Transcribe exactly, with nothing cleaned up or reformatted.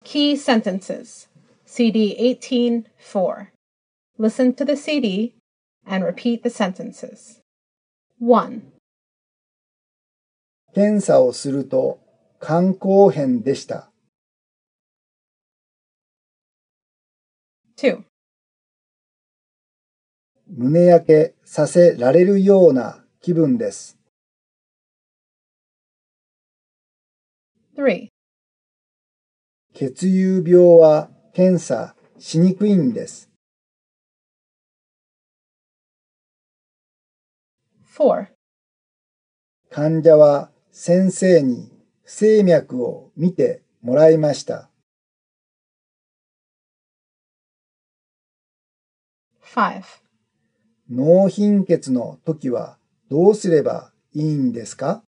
Key sentences. C D eighteen four. Listen to the C D and repeat the sentences. one. 検査をすると肝硬変でした。 two. 胸焼けさせられるような気分です。 three. 血友病は検査しにくいんです。 four. 患者は先生に不整脈を見てもらいました。 five. 脳貧血の時はどうすればいいんですか？